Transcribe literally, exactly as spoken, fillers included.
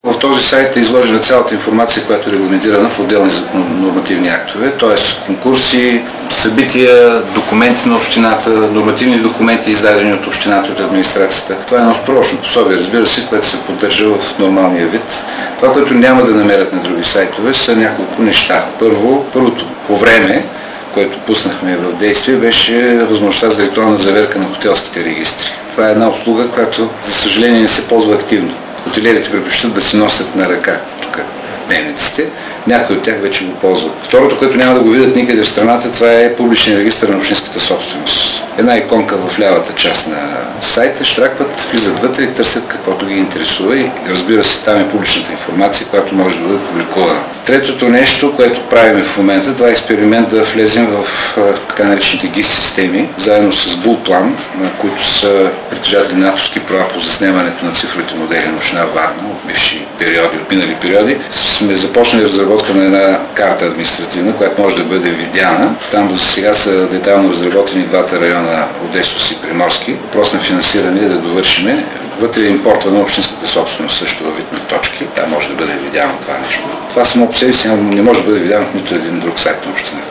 В този сайт е изложена цялата информация, която е регламентирана в отделни нормативни актове, т.е. конкурси, събития, документи на общината, нормативни документи, издадени от общината и от администрацията. Това е едно справочно пособие, разбира се, което се поддържа в нормалния вид. Това, което няма да намерят на други сайтове, са няколко неща. Първо, първото по време, което пуснахме в действие, беше възможността за електронна заверка на хотелските регистри. Това е една услуга, която, за съжаление, не се ползва активно. Хотелиерите предпочитат да си носят на ръка тук дневниците. Някои от тях вече го ползват. Второто, което няма да го видят никъде в страната, това е публичен регистър на общинската собственост. Една иконка в лявата част на сайта, щракват, влизат вътре и търсят каквото ги интересува и разбира се, там е публичната информация, която може да бъде публикувана. Третото нещо, което правим в момента, това е експеримент да влезем в така наречените ГИС системи, заедно с Булплан, които са притежатели на авторски права по заснемането на цифровите модели на община Варна от бивши периоди, от минали периоди. Сме започнали разработка на една карта административна, която може да бъде видяна. Там за сега са детайлно разработени двата района Одесос и Приморски. Въпрос на финансиране е да довършиме. Вътре е импорта на общинската собственост също във вид на точки. Там може да бъде видяно това нещо. Това само по себе си не може да бъде видяно в нито един друг сайт на община.